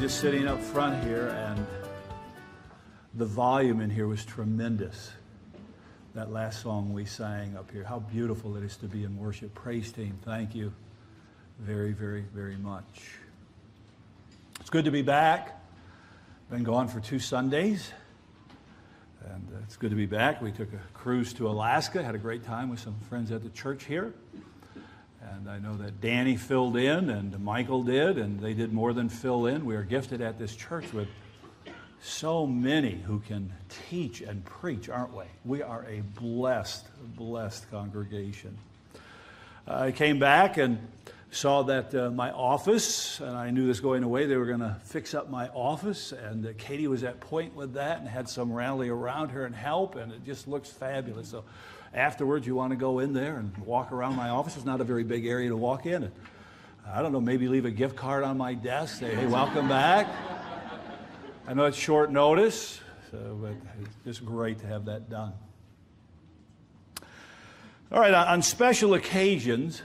just sitting up front here, and the volume in here was tremendous. That last song we sang up here, how beautiful it is to be in worship. Praise team, thank you very, very, very much. It's good to be back. Been gone for 2 Sundays, and it's good to be back. We took a cruise to Alaska, had a great time with some friends at the church here. And I know that Danny filled in and Michael did, and they did more than fill in. We are gifted at this church with so many who can teach and preach, aren't we? We are a blessed congregation. I came back and saw that my office, and I knew this going away, they were going to fix up my office, and Katie was at point with that and had some rally around her and help, and it just looks fabulous. So afterwards, you want to go in there and walk around my office. It's not a very big area to walk in. And I don't know, maybe leave a gift card on my desk, say, hey, welcome back. I know it's short notice, but it's just great to have that done. All right, on special occasions,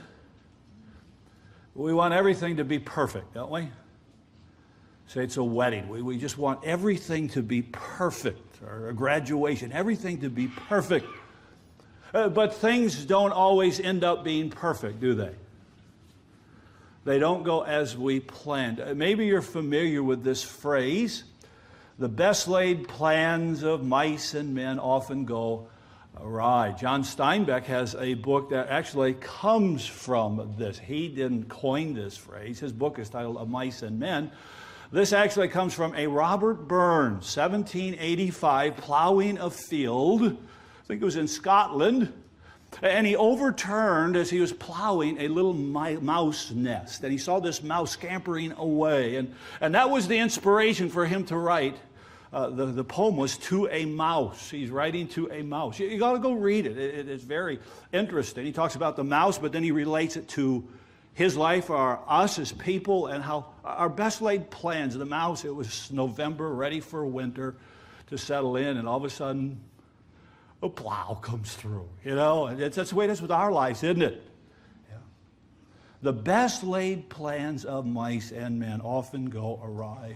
we want everything to be perfect, don't we? Say it's a wedding. We just want everything to be perfect, or a graduation, everything to be perfect. But things don't always end up being perfect, do they? They don't go as we planned. Maybe you're familiar with this phrase. The best laid plans of mice and men often go awry. John Steinbeck has a book that actually comes from this. He didn't coin this phrase. His book is titled Of Mice and Men. This actually comes from a Robert Burns, 1785, plowing a field. I think it was in Scotland. And he overturned, as he was plowing, a little mouse nest. And he saw this mouse scampering away. And that was the inspiration for him to write. The poem was To a Mouse. He's writing to a mouse. You got to go read it. It is very interesting. He talks about the mouse, but then he relates it to his life, us as people, and how our best laid plans. The mouse, it was November, ready for winter to settle in, and all of a sudden, a plow comes through, you know. And that's the way it is with our lives, isn't it? Yeah. The best laid plans of mice and men often go awry.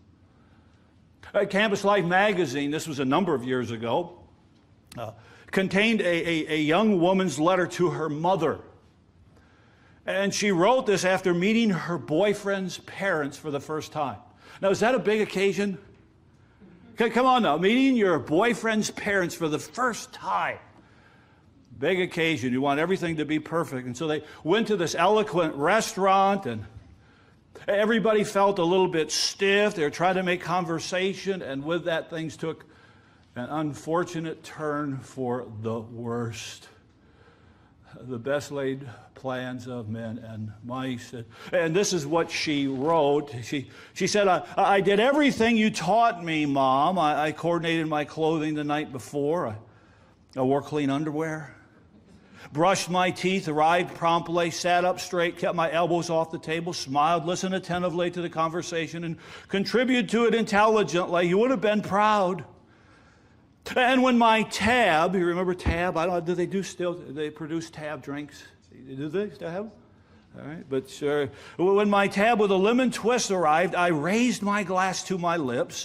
Campus Life magazine, this was a number of years ago, contained a young woman's letter to her mother. And she wrote this after meeting her boyfriend's parents for the first time. Now, is that a big occasion? Come on now, meeting your boyfriend's parents for the first time. Big occasion. You want everything to be perfect. And so they went to this eloquent restaurant, and everybody felt a little bit stiff. They were trying to make conversation, and with that, things took an unfortunate turn for the worst. The best laid plans of men and mice. And this is what she wrote. She said, I did everything you taught me, Mom. I coordinated my clothing the night before. I wore clean underwear. Brushed my teeth, arrived promptly, sat up straight, kept my elbows off the table, smiled, listened attentively to the conversation, and contributed to it intelligently. You would have been proud. And when my Tab, you remember Tab? I don't know, do they produce Tab drinks? Do they still have? All right, but sure. When my Tab with a lemon twist arrived, I raised my glass to my lips,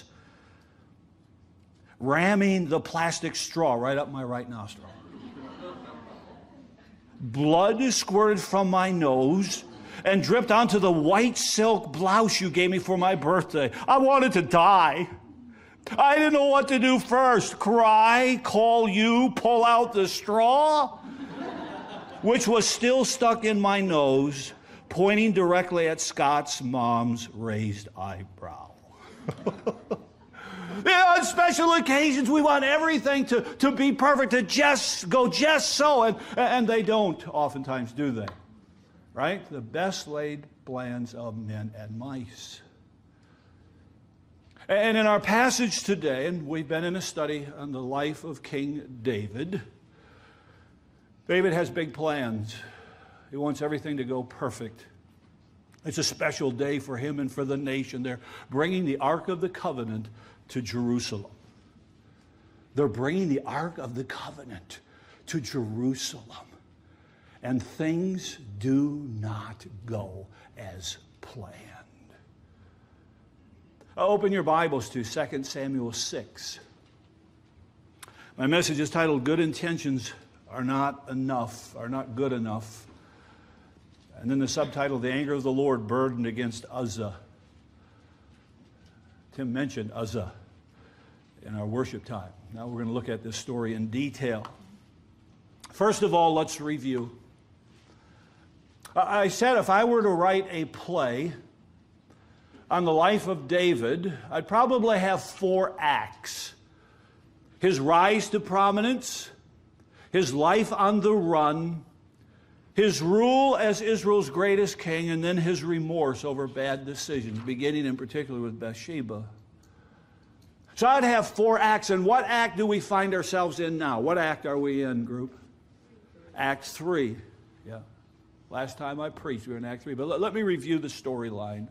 ramming the plastic straw right up my right nostril. Blood squirted from my nose and dripped onto the white silk blouse you gave me for my birthday. I wanted to die. I didn't know what to do first. Cry, call you, pull out the straw, which was still stuck in my nose, pointing directly at Scott's mom's raised eyebrow. On special occasions, we want everything to be perfect, to just go just so, and they don't oftentimes, do they? Right? The best laid plans of men and mice. And in our passage today, and we've been in a study on the life of King David, David has big plans. He wants everything to go perfect. It's a special day for him and for the nation. They're bringing the Ark of the Covenant to Jerusalem. They're bringing the Ark of the Covenant to Jerusalem. And things do not go as planned. Open your Bibles to 2 Samuel 6. My message is titled, Good Intentions Are Not Enough, are Not Good Enough. And then the subtitle, The Anger of the Lord Burdened Against Uzzah. Tim mentioned Uzzah in our worship time. Now we're going to look at this story in detail. First of all, let's review. I said if I were to write a play on the life of David, I'd probably have 4 acts. His rise to prominence, his life on the run, his rule as Israel's greatest king, and then his remorse over bad decisions, beginning in particular with Bathsheba. So I'd have 4 acts. And what act do we find ourselves in now? What act are we in, group? Act 3. Yeah. Last time I preached, we were in Act 3. But let me review the storyline.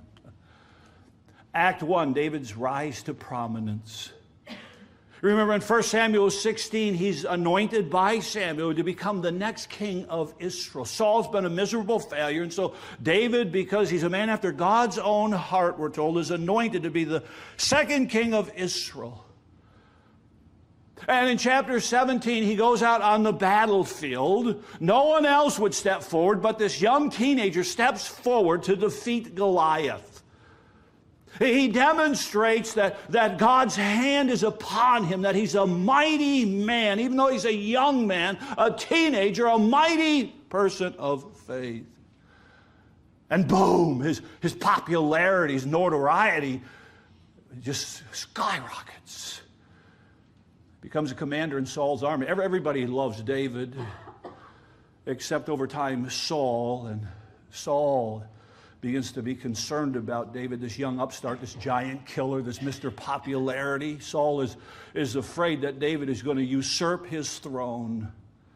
Act 1, David's rise to prominence. Remember in 1 Samuel 16, he's anointed by Samuel to become the next king of Israel. Saul's been a miserable failure, and so David, because he's a man after God's own heart, we're told, is anointed to be the second king of Israel. And in chapter 17, he goes out on the battlefield. No one else would step forward, but this young teenager steps forward to defeat Goliath. He demonstrates that God's hand is upon him, that he's a mighty man, even though he's a young man, a teenager, a mighty person of faith. And boom, his popularity, his notoriety just skyrockets. Becomes a commander in Saul's army. Everybody loves David, except over time Saul. And Saul begins to be concerned about David, this young upstart, this giant killer, this Mr. Popularity. Saul is afraid that David is going to usurp his throne.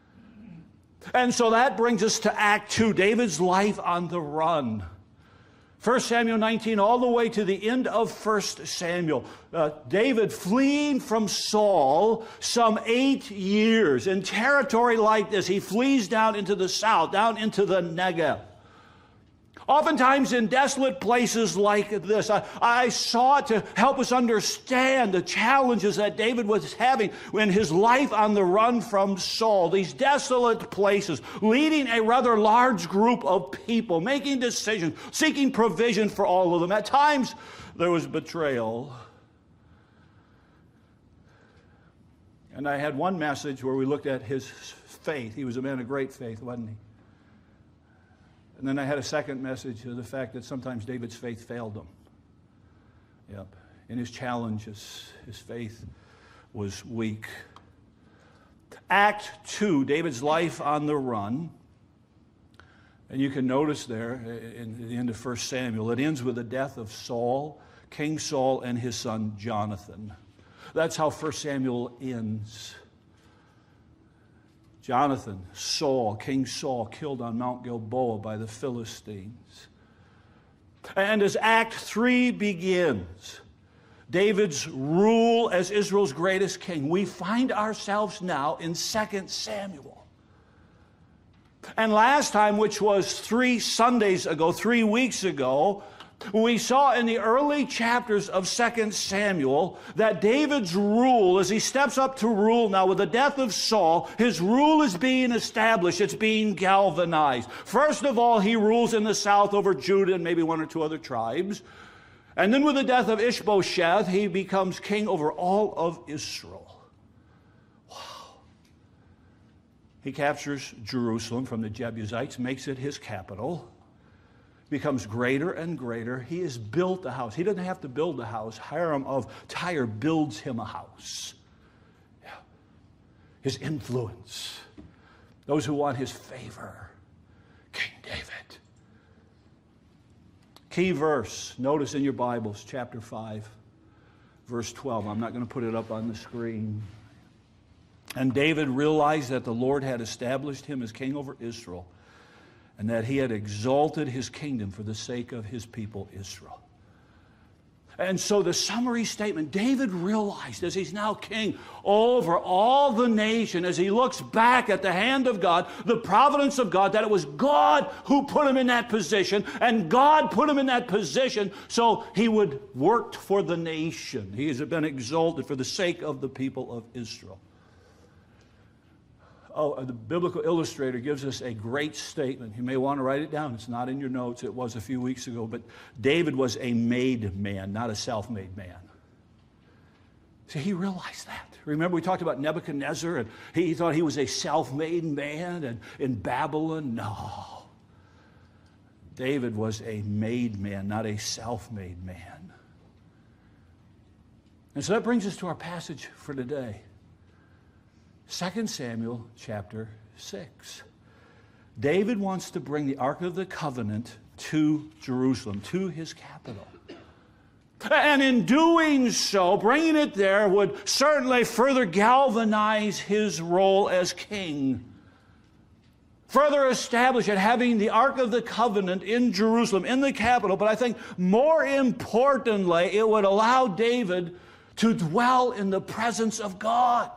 And so that brings us to Act 2, David's life on the run. 1 Samuel 19, all the way to the end of 1 Samuel. David fleeing from Saul some 8 years. In territory like this, he flees down into the south, down into the Negev. Oftentimes in desolate places like this, I sought to help us understand the challenges that David was having in his life on the run from Saul. These desolate places, leading a rather large group of people, making decisions, seeking provision for all of them. At times, there was betrayal. And I had one message where we looked at his faith. He was a man of great faith, wasn't he? And then I had a second message of the fact that sometimes David's faith failed him. Yep. In his challenges, his faith was weak. Act 2, David's life on the run. And you can notice there in the end of 1 Samuel, it ends with the death of Saul, King Saul, and his son Jonathan. That's how 1 Samuel ends. Jonathan, Saul, King Saul, killed on Mount Gilboa by the Philistines. And as Act 3 begins, David's rule as Israel's greatest king, we find ourselves now in 2 Samuel. And last time, which was 3 Sundays ago, 3 weeks ago, we saw in the early chapters of 2 Samuel that David's rule, as he steps up to rule now with the death of Saul, his rule is being established. It's being galvanized. First of all, he rules in the south over Judah and maybe 1 or 2 other tribes. And then with the death of Ishbosheth, he becomes king over all of Israel. Wow. He captures Jerusalem from the Jebusites, makes it his capital. Becomes greater and greater. He has built a house. He doesn't have to build a house. Hiram of Tyre builds him a house. Yeah. His influence. Those who want his favor. King David. Key verse. Notice in your Bibles, chapter 5, verse 12. I'm not going to put it up on the screen. And David realized that the Lord had established him as king over Israel, and that he had exalted his kingdom for the sake of his people Israel. And so the summary statement, David realized as he's now king over all the nation, as he looks back at the hand of God, the providence of God, that it was God who put him in that position, and God put him in that position so he would work for the nation. He has been exalted for the sake of the people of Israel. Oh, the biblical illustrator gives us a great statement. You may want to write it down. It's not in your notes. It was a few weeks ago. But David was a made man, not a self-made man. See, he realized that. Remember, we talked about Nebuchadnezzar, and he thought he was a self-made man, and in Babylon, no. David was a made man, not a self-made man. And so that brings us to our passage for today. 2 Samuel chapter 6. David wants to bring the Ark of the Covenant to Jerusalem, to his capital. And in doing so, bringing it there would certainly further galvanize his role as king. Further establish it, having the Ark of the Covenant in Jerusalem, in the capital. But I think more importantly, it would allow David to dwell in the presence of God.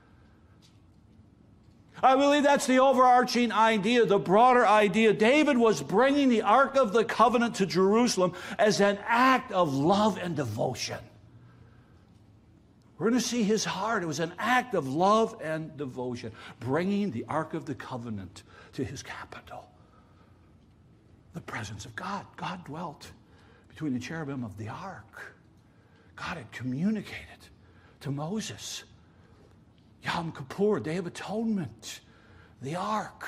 I believe that's the overarching idea, the broader idea. David was bringing the Ark of the Covenant to Jerusalem as an act of love and devotion. We're going to see his heart. It was an act of love and devotion, bringing the Ark of the Covenant to his capital. The presence of God. God dwelt between the cherubim of the Ark. God had communicated to Moses. Yom Kippur, Day of Atonement, the Ark.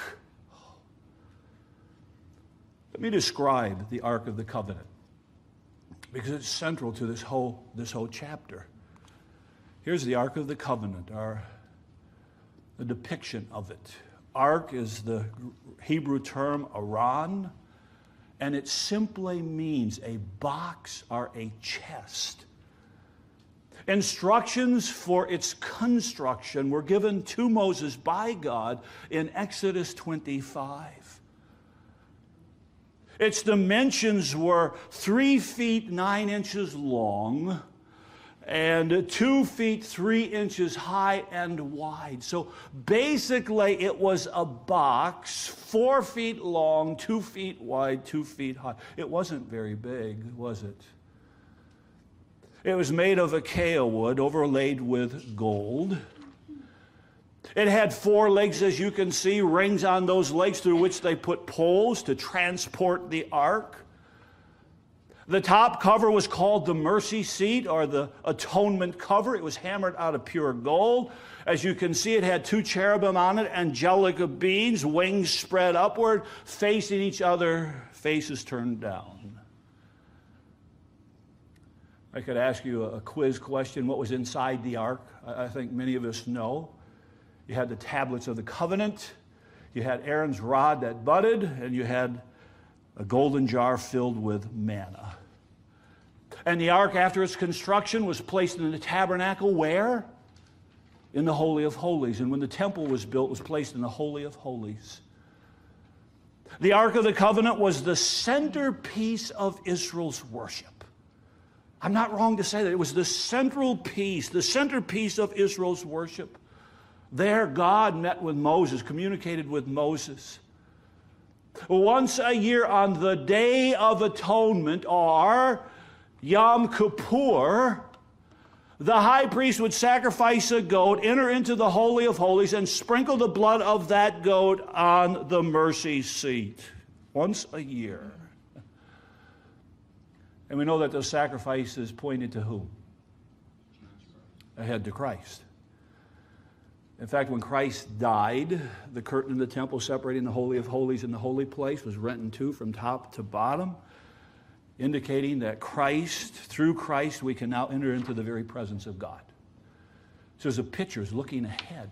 Let me describe the Ark of the Covenant, because it's central to this whole chapter. Here's the Ark of the Covenant, the depiction of it. Ark is the Hebrew term aran, and it simply means a box or a chest. Instructions for its construction were given to Moses by God in Exodus 25. Its dimensions were 3 feet 9 inches long and 2 feet 3 inches high and wide. So basically it was a box 4 feet long, 2 feet wide, 2 feet high. It wasn't very big, was it? It was made of acacia wood overlaid with gold. It had 4 legs, as you can see, rings on those legs through which they put poles to transport the ark. The top cover was called the mercy seat, or the atonement cover. It was hammered out of pure gold. As you can see, it had 2 cherubim on it, angelic beings, wings spread upward, facing each other, faces turned down. I could ask you a quiz question. What was inside the ark? I think many of us know. You had the tablets of the covenant. You had Aaron's rod that budded, and you had a golden jar filled with manna. And the ark, after its construction, was placed in the tabernacle where? In the Holy of Holies. And when the temple was built, it was placed in the Holy of Holies. The Ark of the Covenant was the centerpiece of Israel's worship. I'm not wrong to say that. It was the centerpiece of Israel's worship. There, God met with Moses, communicated with Moses. Once a year on the Day of Atonement, or Yom Kippur, the high priest would sacrifice a goat, enter into the Holy of Holies, and sprinkle the blood of that goat on the mercy seat. Once a year. And we know that those sacrifices pointed to whom? Ahead to Christ. In fact, when Christ died, the curtain in the temple separating the Holy of Holies and the holy place was rent in two from top to bottom, indicating that through Christ, we can now enter into the very presence of God. So there's a picture, it's looking ahead.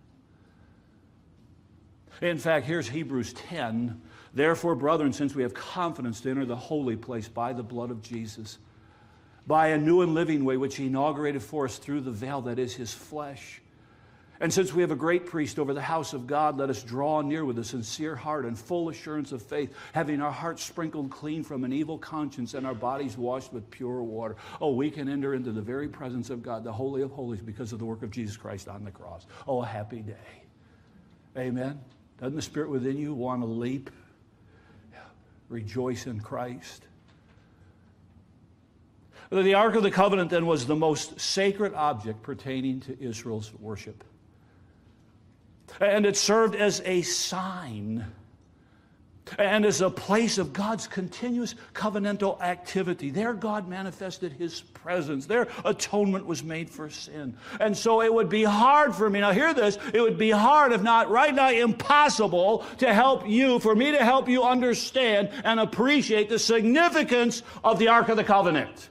In fact, here's Hebrews 10. Therefore, brethren, since we have confidence to enter the holy place by the blood of Jesus, by a new and living way which he inaugurated for us through the veil that is his flesh, And since we have a great priest over the house of God, let us draw near with a sincere heart and full assurance of faith, having our hearts sprinkled clean from an evil conscience and our bodies washed with pure water. Oh, we can enter into the very presence of God, the Holy of Holies, because of the work of Jesus Christ on the cross. Oh, a happy day. Amen. Doesn't the Spirit within you want to leap? Rejoice in Christ. The Ark of the Covenant then was the most sacred object pertaining to Israel's worship. And it served as a sign and as a place of God's continuous covenantal activity. There God manifested His presence. There atonement was made for sin. And so it would be hard for me, now hear this, it would be hard, if not right now impossible, for me to help you understand and appreciate the significance of the Ark of the Covenant.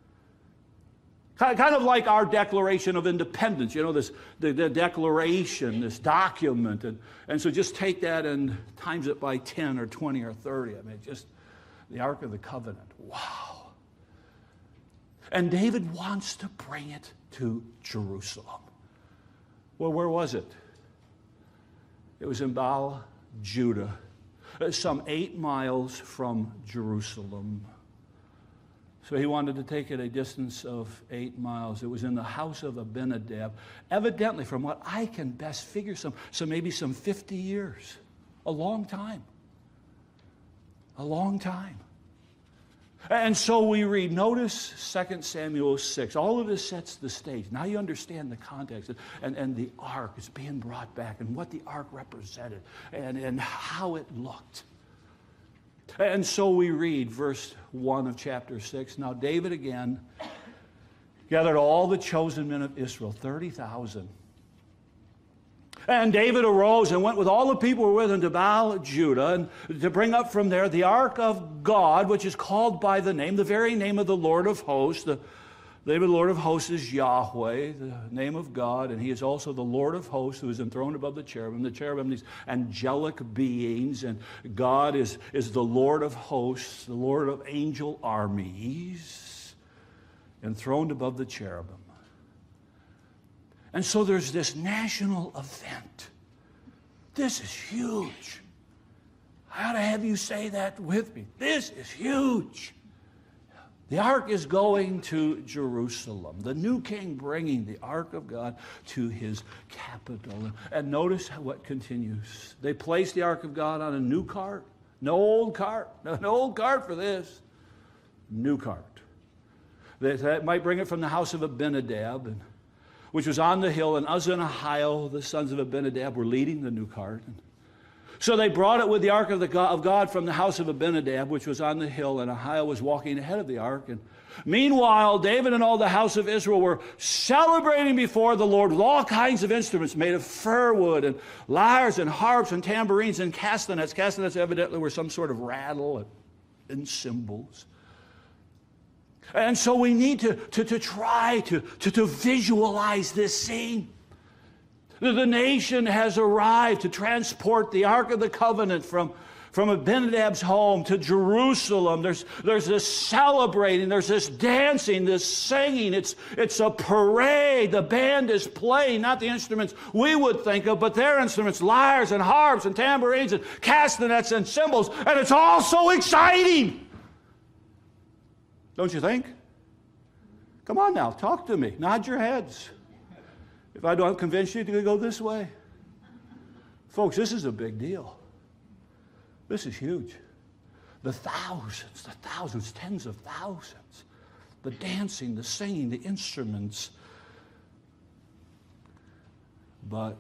Kind of like our Declaration of Independence, the Declaration, this document. And so just take that and times it by 10 or 20 or 30. I mean, just the Ark of the Covenant. Wow. And David wants to bring it to Jerusalem. Well, where was it? It was in Baal, Judah, some 8 miles from Jerusalem. So he wanted to take it a distance of 8 miles. It was in the house of Abinadab. Evidently, from what I can best figure, maybe some 50 years. A long time. A long time. And so we read, notice 2 Samuel 6. All of this sets the stage. Now you understand the context and the ark is being brought back and what the ark represented and how it looked. And so we read verse 1 of chapter 6. Now David again gathered all the chosen men of Israel, 30,000. And David arose and went with all the people who were with him to Baal, Judah, and to bring up from there the ark of God, which is called by the very name of the Lord of hosts. The name of the Lord of hosts is Yahweh, the name of God, and He is also the Lord of hosts who is enthroned above the cherubim. The cherubim, these angelic beings, and God is the Lord of hosts, the Lord of angel armies, enthroned above the cherubim. And so there's this national event. This is huge. I ought to have you say that with me. This is huge. The ark is going to Jerusalem. The new king bringing the ark of God to his capital. And notice what continues. They placed the ark of God on a new cart. No old cart. No old cart for this. New cart. That might bring it from the house of Abinadab, which was on the hill, and Uzzah and Ahio, the sons of Abinadab, were leading the new cart. So they brought it with the ark of God from the house of Abinadab, which was on the hill, and Ahio was walking ahead of the ark. And meanwhile, David and all the house of Israel were celebrating before the Lord with all kinds of instruments made of fir wood, and lyres and harps and tambourines and castanets. Castanets evidently were some sort of rattle and cymbals. And so we need to try to visualize this scene. The nation has arrived to transport the Ark of the Covenant from Abinadab's home to Jerusalem. There's this celebrating, there's this dancing, this singing. It's a parade. The band is playing, not the instruments we would think of, but their instruments, lyres and harps and tambourines and castanets and cymbals. And it's all so exciting. Don't you think? Come on now, talk to me. Nod your heads. If I don't convince you to go this way. Folks, this is a big deal. This is huge. The thousands, tens of thousands. The dancing, the singing, the instruments. But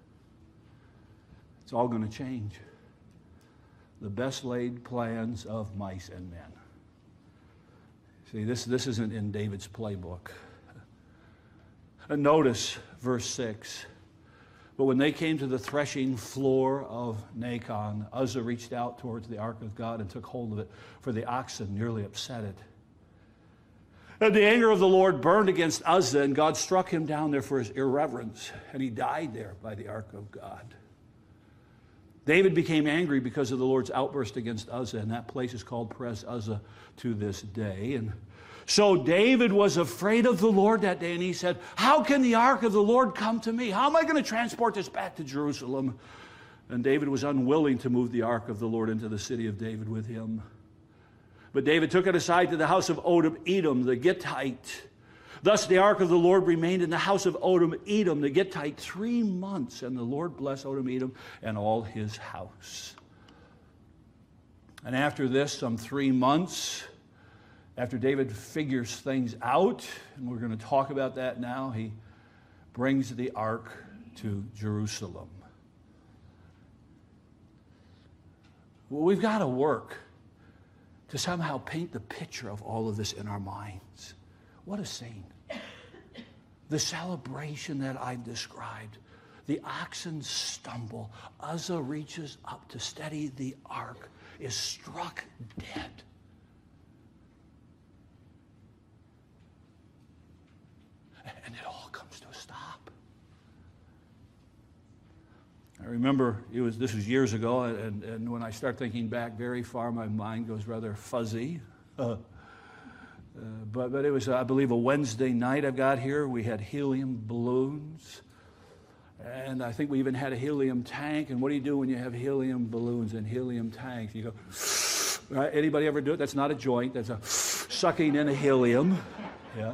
it's all going to change. The best laid plans of mice and men. See, this isn't in David's playbook. And notice verse 6. But when they came to the threshing floor of Nacon, Uzzah reached out towards the ark of God and took hold of it, for the oxen nearly upset it. And the anger of the Lord burned against Uzzah, and God struck him down there for his irreverence, and he died there by the ark of God. David became angry because of the Lord's outburst against Uzzah, and that place is called Perez Uzzah to this day. And So David was afraid of the Lord that day, and he said, how can the ark of the Lord come to me? How am I going to transport this back to Jerusalem? And David was unwilling to move the ark of the Lord into the city of David with him. But David took it aside to the house of Obed-Edom, the Gittite. Thus the ark of the Lord remained in the house of Obed-Edom, the Gittite, 3 months. And the Lord blessed Obed-Edom and all his house. And after this, some 3 months, after David figures things out, and we're going to talk about that now, he brings the ark to Jerusalem. Well, we've got to work to somehow paint the picture of all of this in our minds. What a scene. The celebration that I've described. The oxen stumble. Uzzah reaches up to steady the ark, is struck dead. And it all comes to a stop. I remember this was years ago, and when I start thinking back very far, my mind goes rather fuzzy. But it was, I believe, a Wednesday night I've got here. We had helium balloons. And I think we even had a helium tank. And what do you do when you have helium balloons and helium tanks? You go, right? Anybody ever do it? That's not a joint. That's a sucking in a helium. Yeah.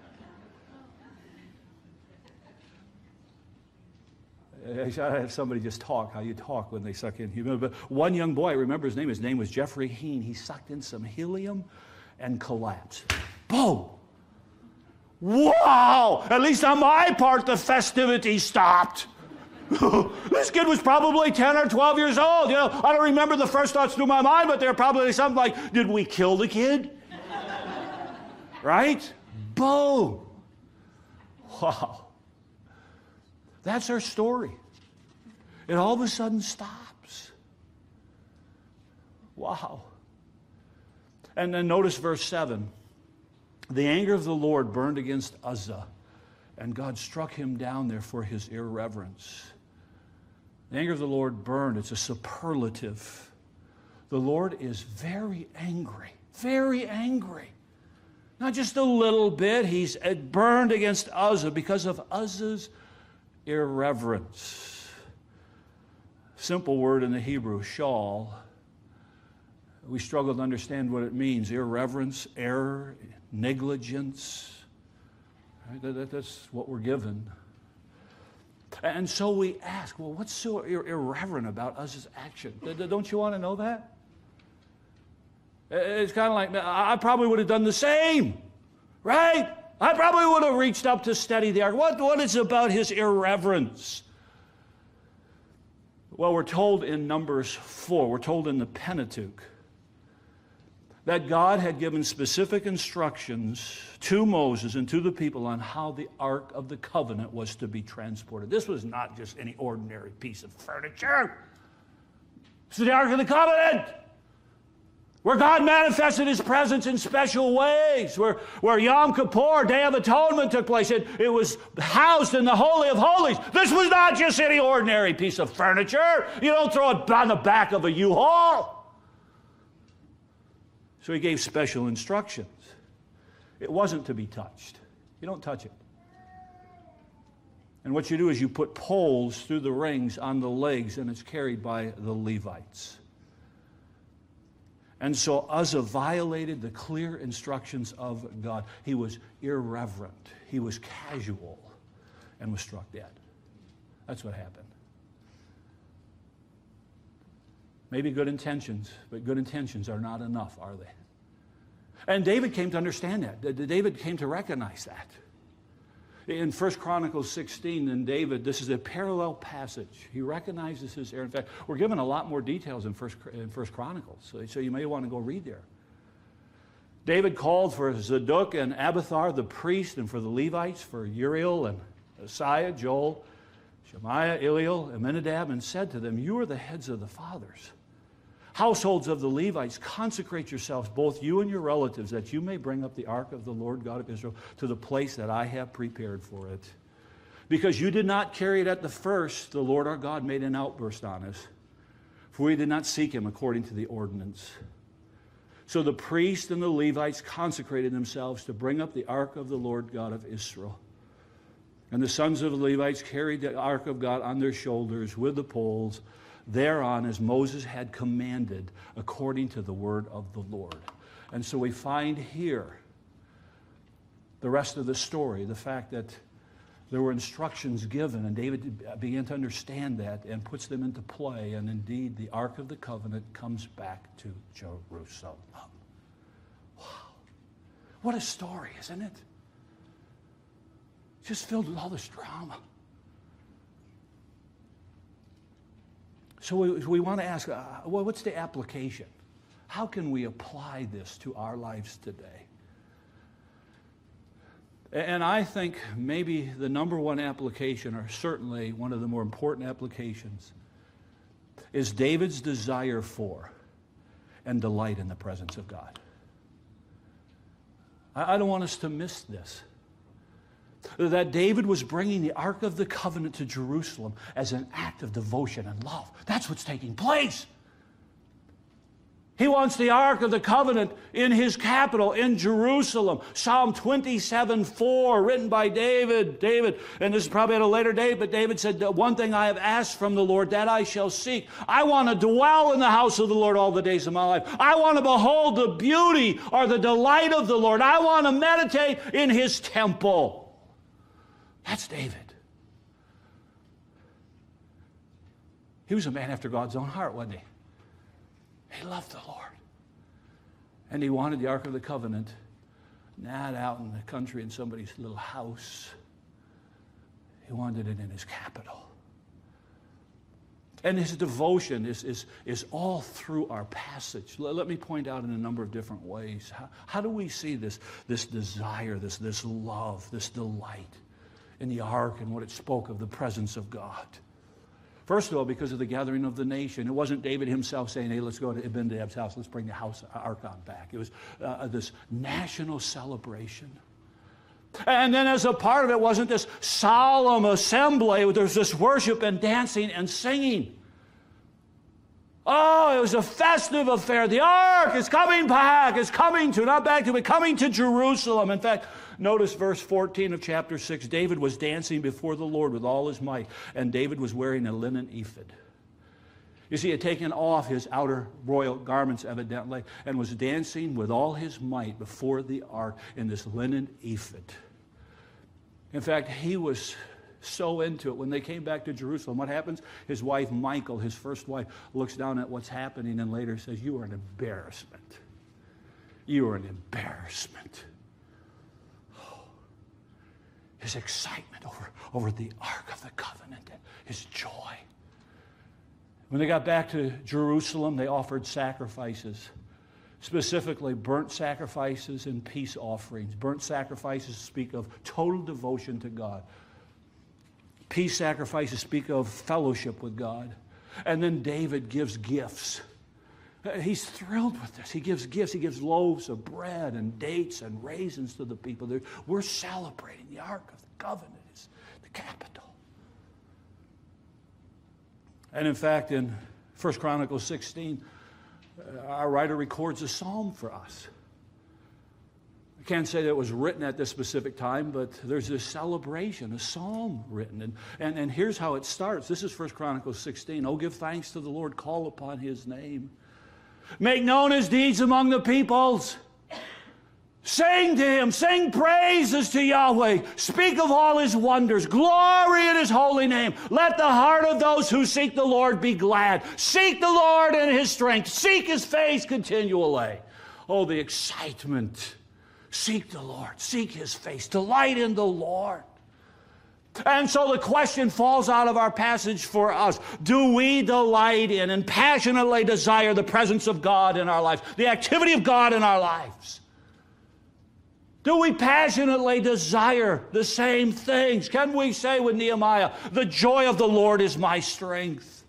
I should have somebody just talk how you talk when they suck in helium. But one young boy, I remember his name. His name was Jeffrey Heen. He sucked in some helium and collapsed. Boom! Wow! At least on my part, the festivities stopped. This kid was probably 10 or 12 years old. You know, I don't remember the first thoughts through my mind, but they're probably something like, did we kill the kid? Right? Boom! Wow. That's our story. It all of a sudden stops. Wow. And then notice verse 7. The anger of the Lord burned against Uzzah, and God struck him down there for his irreverence. The anger of the Lord burned. It's a superlative. The Lord is very angry. Very angry. Not just a little bit. He's burned against Uzzah because of Uzzah's irreverence. Simple word in the Hebrew, shal. We struggle to understand what it means. Irreverence, error, negligence. Right? That's what we're given. And so we ask, well, what's so irreverent about Uzzah's action? Don't you want to know that? It's kind of like, I probably would have done the same, right? I probably would have reached up to steady the ark. What is about his irreverence? Well, we're told in Numbers 4, we're told in the Pentateuch, that God had given specific instructions to Moses and to the people on how the Ark of the Covenant was to be transported. This was not just any ordinary piece of furniture. This is the Ark of the Covenant, where God manifested his presence in special ways, where Yom Kippur, Day of Atonement, took place. It was housed in the Holy of Holies. This was not just any ordinary piece of furniture. You don't throw it on the back of a U-Haul. So he gave special instructions. It wasn't to be touched. You don't touch it. And what you do is you put poles through the rings on the legs, and it's carried by the Levites. And so Uzzah violated the clear instructions of God. He was irreverent. He was casual and was struck dead. That's what happened. Maybe good intentions, but good intentions are not enough, are they? And David came to understand that. David came to recognize that. In 1 Chronicles 16, then David, this is a parallel passage. He recognizes his error. In fact, we're given a lot more details in 1 Chronicles, so you may want to go read there. David called for Zadok and Abiathar, the priest, and for the Levites, for Uriel and Asaiah, Joel, Shemaiah, Eliel, Aminadab, and said to them, you are the heads of the fathers. Households of the Levites, consecrate yourselves, both you and your relatives, that you may bring up the ark of the Lord God of Israel to the place that I have prepared for it. Because you did not carry it at the first, the Lord our God made an outburst on us, for we did not seek him according to the ordinance. So the priests and the Levites consecrated themselves to bring up the ark of the Lord God of Israel. And the sons of the Levites carried the ark of God on their shoulders with the poles thereon, as Moses had commanded, according to the word of the Lord. And so we find here the rest of the story, the fact that there were instructions given, and David began to understand that and puts them into play, and indeed the Ark of the Covenant comes back to Jerusalem. Wow. What a story, isn't it? Just filled with all this drama. So we want to ask, well, what's the application? How can we apply this to our lives today? And I think maybe the number one application, or certainly one of the more important applications, is David's desire for and delight in the presence of God. I don't want us to miss this. That David was bringing the Ark of the Covenant to Jerusalem as an act of devotion and love. That's what's taking place. He wants the Ark of the Covenant in his capital, in Jerusalem. Psalm 27:4, written by David, and this is probably at a later date, but David said, one thing I have asked from the Lord, that I shall seek. I want to dwell in the house of the Lord all the days of my life. I want to behold the beauty or the delight of the Lord. I want to meditate in his temple. That's David. He was a man after God's own heart, wasn't he? He loved the Lord. And he wanted the Ark of the Covenant not out in the country in somebody's little house. He wanted it in his capital. And his devotion is all through our passage. Let me point out in a number of different ways. How do we see this desire, this love, this delight in the Ark and what it spoke of, the presence of God? First of all, because of the gathering of the nation. It wasn't David himself saying, hey, let's go to Abinadab's house, let's bring the ark on back. It was this national celebration. And then as a part of it wasn't this solemn assembly, there was this worship and dancing and singing. Oh, it was a festive affair. The ark is coming back. It's coming to, not back to, but coming to Jerusalem. In fact, notice verse 14 of chapter 6. David was dancing before the Lord with all his might, and David was wearing a linen ephod. You see, he had taken off his outer royal garments, evidently, and was dancing with all his might before the ark in this linen ephod. In fact, he was so into it. When they came back to Jerusalem, what happens? His wife, Michal, his first wife, looks down at what's happening and later says, you are an embarrassment. You are an embarrassment. His excitement over the Ark of the Covenant, his joy. When they got back to Jerusalem, they offered sacrifices, specifically burnt sacrifices and peace offerings. Burnt sacrifices speak of total devotion to God. Peace sacrifices speak of fellowship with God. And then David gives gifts. He's thrilled with this. He gives gifts. He gives loaves of bread and dates and raisins to the people. We're celebrating. The Ark of the Covenant is the capital. And in fact, in 1 Chronicles 16, our writer records a psalm for us. I can't say that it was written at this specific time, but there's this celebration, a psalm written. And here's how it starts. This is 1 Chronicles 16. Oh, give thanks to the Lord, call upon his name. Make known his deeds among the peoples. Sing to him, sing praises to Yahweh. Speak of all his wonders. Glory in his holy name. Let the heart of those who seek the Lord be glad. Seek the Lord in his strength. Seek his face continually. Oh, the excitement. Seek the Lord. Seek his face. Delight in the Lord. And so the question falls out of our passage for us. Do we delight in and passionately desire the presence of God in our lives? The activity of God in our lives? Do we passionately desire the same things? Can we say with Nehemiah, the joy of the Lord is my strength?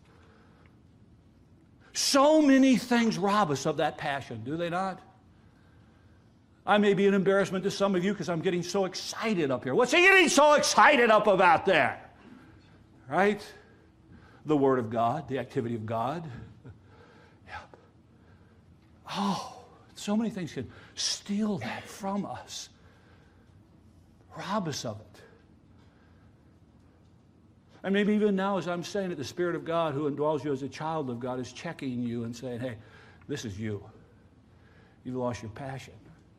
So many things rob us of that passion, do they not? I may be an embarrassment to some of you because I'm getting so excited up here. What's he getting so excited up about there? Right? The Word of God, the activity of God. Yep. Oh, So many things can steal that from us, rob us of it. And maybe even now, as I'm saying it, the Spirit of God who indwells you as a child of God is checking you and saying, hey, this is you. You've lost your passion.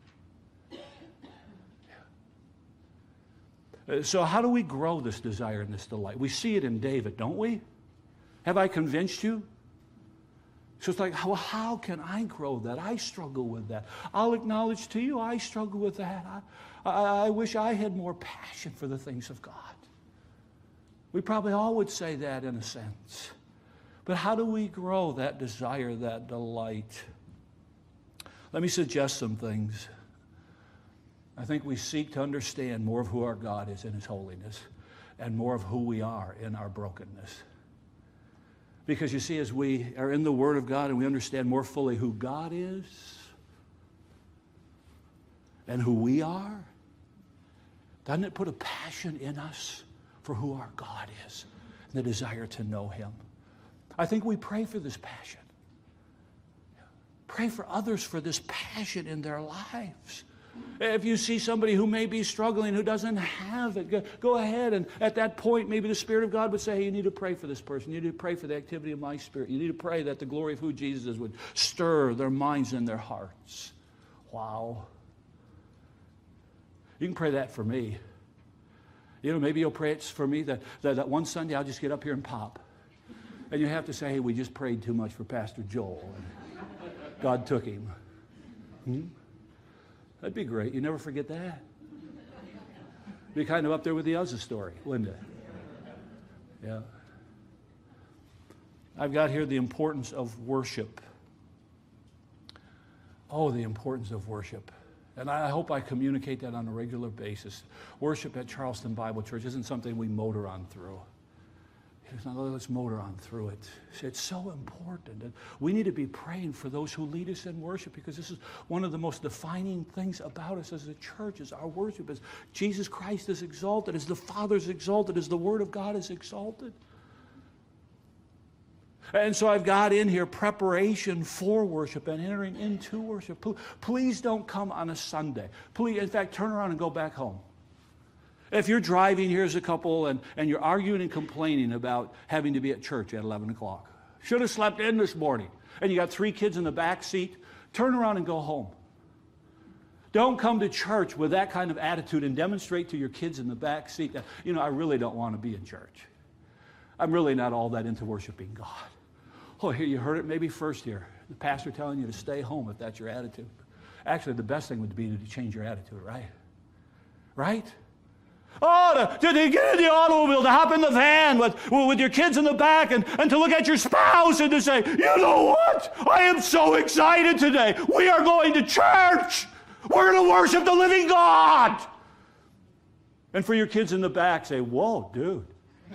So how do we grow this desire and this delight? We see it in David, don't we? Have I convinced you? So it's like, well, how can I grow that? I struggle with that. I'll acknowledge to you, I struggle with that. I wish I had more passion for the things of God. We probably all would say that in a sense. But how do we grow that desire, that delight? Let me suggest some things. I think we seek to understand more of who our God is in His holiness and more of who we are in our brokenness. Because you see, as we are in the Word of God and we understand more fully who God is and who we are, doesn't it put a passion in us for who our God is and the desire to know Him? I think we pray for this passion. Pray for others for this passion in their lives. If you see somebody who may be struggling, who doesn't have it, go ahead, and at that point, maybe the Spirit of God would say, hey, you need to pray for this person. You need to pray for the activity of my Spirit. You need to pray that the glory of who Jesus is would stir their minds and their hearts. Wow. You can pray that for me. You know, maybe you'll pray it for me that one Sunday I'll just get up here and pop. And you have to say, hey, we just prayed too much for Pastor Joel. And God took him. That'd be great. You never forget that. Be kind of up there with the Uzzah story, wouldn't it? Yeah. I've got here the importance of worship. Oh, the importance of worship. And I hope I communicate that on a regular basis. Worship at Charleston Bible Church isn't something we motor on through. It's not, let's motor on through it. It's so important. And we need to be praying for those who lead us in worship, because this is one of the most defining things about us as a church, is our worship. As Jesus Christ is exalted, as the Father is exalted, as the Word of God is exalted. And so I've got in here preparation for worship and entering into worship. Please don't come on a Sunday. Please, in fact, turn around and go back home. If you're driving here as a couple and you're arguing and complaining about having to be at church at 11 o'clock, should have slept in this morning, and you got 3 kids in the back seat, turn around and go home. Don't come to church with that kind of attitude and demonstrate to your kids in the back seat that, you know, I really don't want to be in church. I'm really not all that into worshiping God. Oh, here, you heard it maybe first here. The pastor telling you to stay home if that's your attitude. Actually, the best thing would be to change your attitude, right? Right? Oh, to get in the automobile, to hop in the van with your kids in the back and to look at your spouse and to say, you know what? I am so excited today. We are going to church. We're going to worship the living God. And for your kids in the back, say, whoa, dude.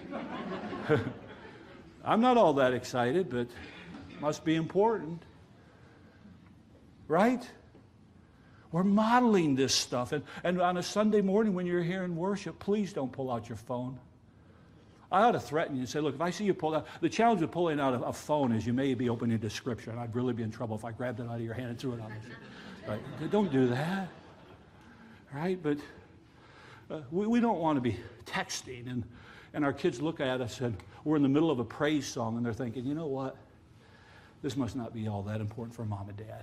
I'm not all that excited, but it must be important. Right? We're modeling this stuff. And on a Sunday morning when you're here in worship, please don't pull out your phone. I ought to threaten you and say, look, if I see you pull out, the challenge with pulling out a phone is you may be opening into Scripture, and I'd really be in trouble if I grabbed it out of your hand and threw it on the right? Don't do that. Right? But we don't want to be texting, and our kids look at us, and we're in the middle of a praise song, and they're thinking, you know what? This must not be all that important for Mom and Dad.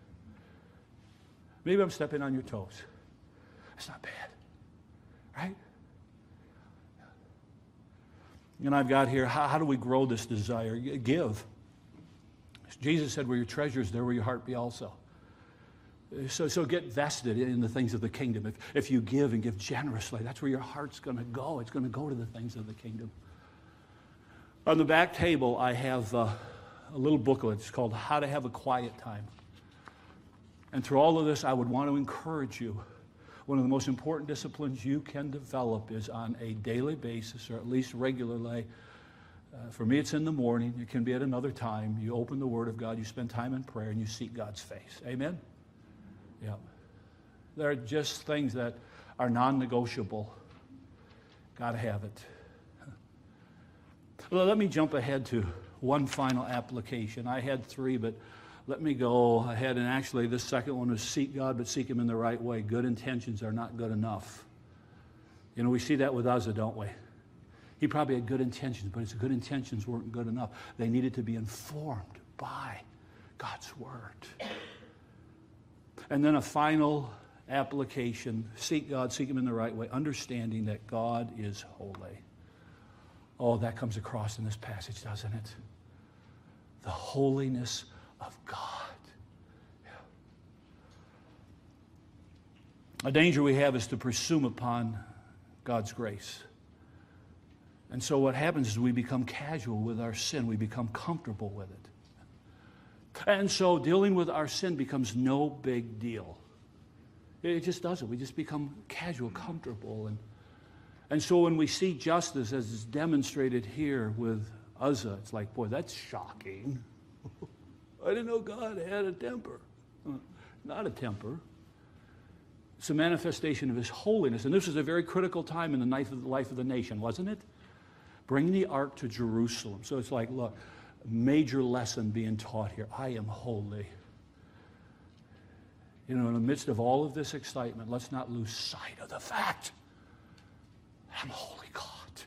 Maybe I'm stepping on your toes. It's not bad, right? And I've got here, how do we grow this desire? Give. Jesus said, where your treasure is, there will your heart be also. So get vested in the things of the kingdom. If you give and give generously, that's where your heart's going to go. It's going to go to the things of the kingdom. On the back table, I have a little booklet. It's called How to Have a Quiet Time. And through all of this, I would want to encourage you. One of the most important disciplines you can develop is on a daily basis, or at least regularly. For me, it's in the morning. It can be at another time. You open the Word of God, you spend time in prayer, and you seek God's face. Amen? Yeah. There are just things that are non-negotiable. Got to have it. Well, let me jump ahead to one final application. I had 3, but let me go ahead and actually this second one is seek God, but seek Him in the right way. Good intentions are not good enough. You know, we see that with Uzzah, don't we? He probably had good intentions, but his good intentions weren't good enough. They needed to be informed by God's Word. And then a final application, seek God, seek Him in the right way, understanding that God is holy. Oh, that comes across in this passage, doesn't it? The holiness of God. Yeah. A danger we have is to presume upon God's grace. And so what happens is we become casual with our sin. We become comfortable with it. And so dealing with our sin becomes no big deal. It just doesn't. We just become casual, comfortable. And so when we see justice as is demonstrated here with Uzzah, it's like, boy, that's shocking. I didn't know God had a temper. Not a temper. It's a manifestation of His holiness. And this was a very critical time in the life of the nation, wasn't it? Bring the ark to Jerusalem. So it's like, look, major lesson being taught here. I am holy. You know, in the midst of all of this excitement, let's not lose sight of the fact I'm a holy God.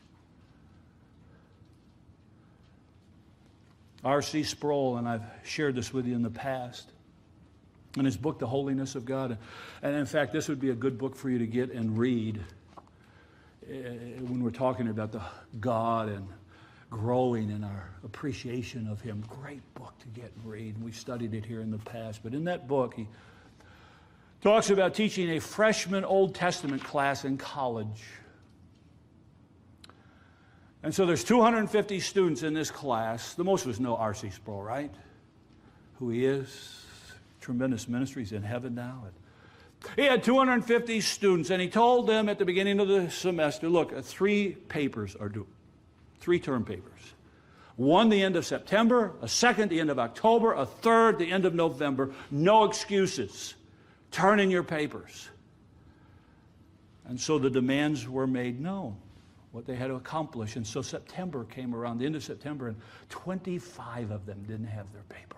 R.C. Sproul, and I've shared this with you in the past, in his book, The Holiness of God. And in fact, this would be a good book for you to get and read when we're talking about the God and growing in our appreciation of Him. Great book to get and read. We've studied it here in the past. But in that book, he talks about teaching a freshman Old Testament class in college. And so there's 250 students in this class. The most of us know R.C. Sproul, right? Who he is. Tremendous ministry. He's in heaven now. He had 250 students, and he told them at the beginning of the semester, look, 3 papers are due. 3 term papers. One the end of September, a second the end of October, a third the end of November. No excuses. Turn in your papers. And so the demands were made known, what they had to accomplish. And so September came around, the end of September, and 25 of them didn't have their paper.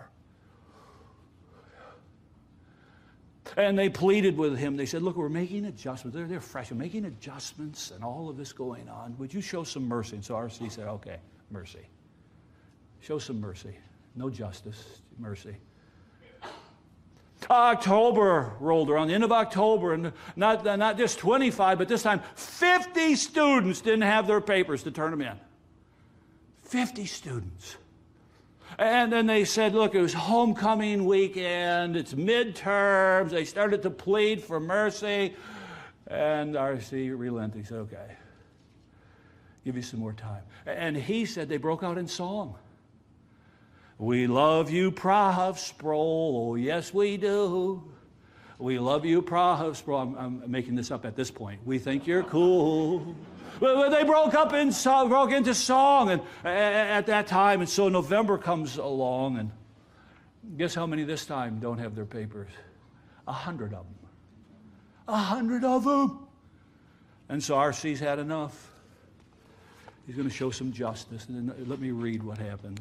And they pleaded with him. They said, look, we're making adjustments. They're fresh. We're making adjustments and all of this going on. Would you show some mercy? And so R.C. said, okay, mercy. Show some mercy. No justice, mercy. October rolled around, the end of October, and not just 25, but this time 50 students didn't have their papers to turn them in. 50 students. And then they said, look, it was homecoming weekend, it's midterms. They started to plead for mercy. And R.C. relented. He said, okay, give you some more time. And he said they broke out in song. We love you, Praha Sproul. Oh, yes, we do. We love you, Praha Sproul. I'm making this up at this point. We think you're cool. But they broke into song and at that time. And so November comes along, and guess how many this time don't have their papers? 100 of them. 100 of them. And so R.C.'s had enough. He's going to show some justice. And then let me read what happens.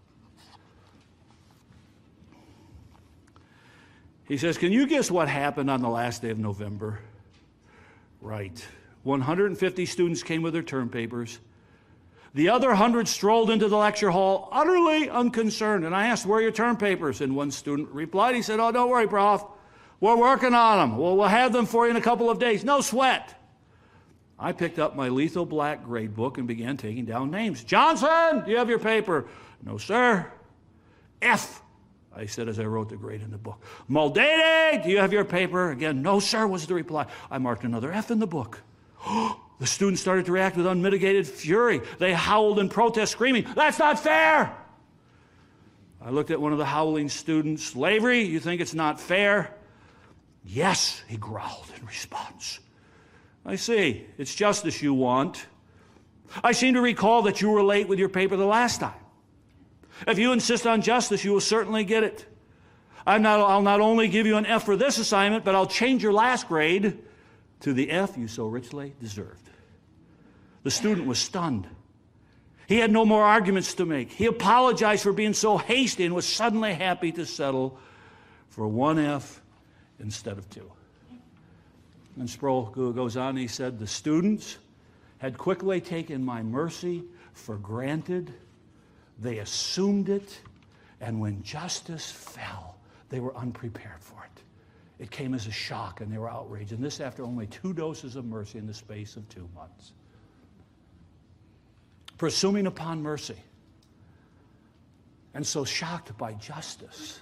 He says, can you guess what happened on the last day of November? Right. 150 students came with their term papers. The other 100 strolled into the lecture hall, utterly unconcerned. And I asked, where are your term papers? And one student replied, he said, oh, don't worry, Prof. We're working on them. Well, we'll have them for you in a couple of days. No sweat. I picked up my lethal black grade book and began taking down names. Johnson, do you have your paper? No, sir. F, I said as I wrote the grade in the book. Muldaty, do you have your paper? Again, no, sir, was the reply. I marked another F in the book. The students started to react with unmitigated fury. They howled in protest, screaming, that's not fair! I looked at one of the howling students. Lavery, you think it's not fair? Yes, he growled in response. I see. It's justice you want. I seem to recall that you were late with your paper the last time. If you insist on justice, you will certainly get it. I'll not only give you an F for this assignment, but I'll change your last grade to the F you so richly deserved. The student was stunned. He had no more arguments to make. He apologized for being so hasty and was suddenly happy to settle for one F instead of two. And Sproul goes on, he said, the students had quickly taken my mercy for granted. They assumed it, and when justice fell, they were unprepared for it. It came as a shock, and they were outraged. And this after only 2 doses of mercy in the space of 2 months. Presuming upon mercy, and so shocked by justice.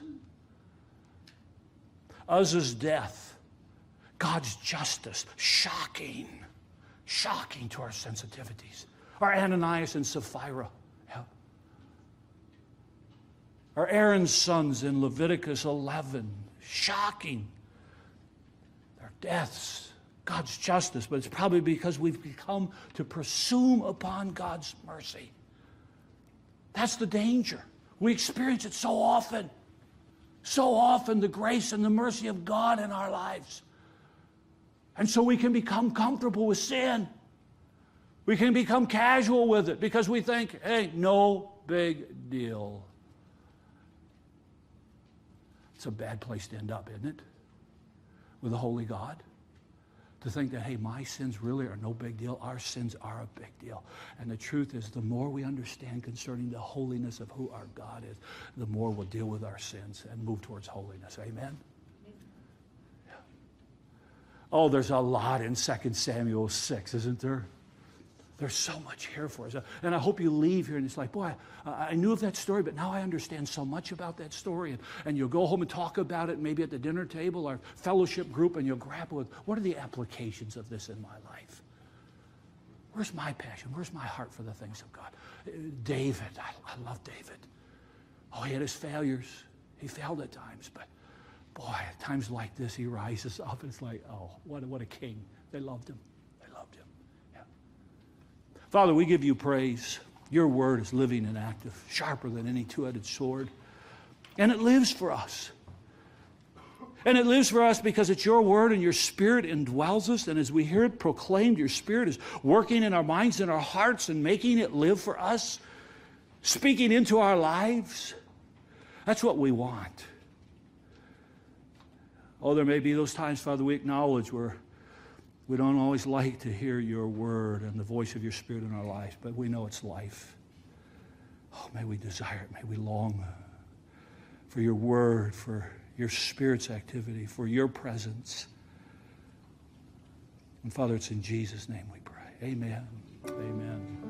Uzzah's death, God's justice, shocking to our sensitivities. Our Ananias and Sapphira. Yeah. Our Aaron's sons in Leviticus 11, shocking. Their deaths. God's justice, but it's probably because we've become to presume upon God's mercy. That's the danger. We experience it so often. So often, the grace and the mercy of God in our lives. And so we can become comfortable with sin. We can become casual with it because we think, hey, no big deal. It's a bad place to end up, isn't it? With a holy God. To think that, hey, my sins really are no big deal. Our sins are a big deal. And the truth is, the more we understand concerning the holiness of who our God is, the more we'll deal with our sins and move towards holiness. Amen? Yeah. Oh, there's a lot in 2 Samuel 6, isn't there? There's so much here for us. And I hope you leave here and it's like, boy, I knew of that story, but now I understand so much about that story. And you'll go home and talk about it maybe at the dinner table or fellowship group, and you'll grapple with, what are the applications of this in my life? Where's my passion? Where's my heart for the things of God? David, I love David. Oh, he had his failures. He failed at times, but boy, at times like this, he rises up. It's like, oh, what a king. They loved him. Father, we give you praise. Your word is living and active, sharper than any two-headed sword. And it lives for us. And it lives for us because it's your word and your spirit indwells us. And as we hear it proclaimed, your spirit is working in our minds and our hearts and making it live for us, speaking into our lives. That's what we want. Oh, there may be those times, Father, we acknowledge where we don't always like to hear your word and the voice of your spirit in our lives, but we know it's life. Oh, may we desire it. May we long for your word, for your spirit's activity, for your presence. And Father, it's in Jesus' name we pray. Amen. Amen.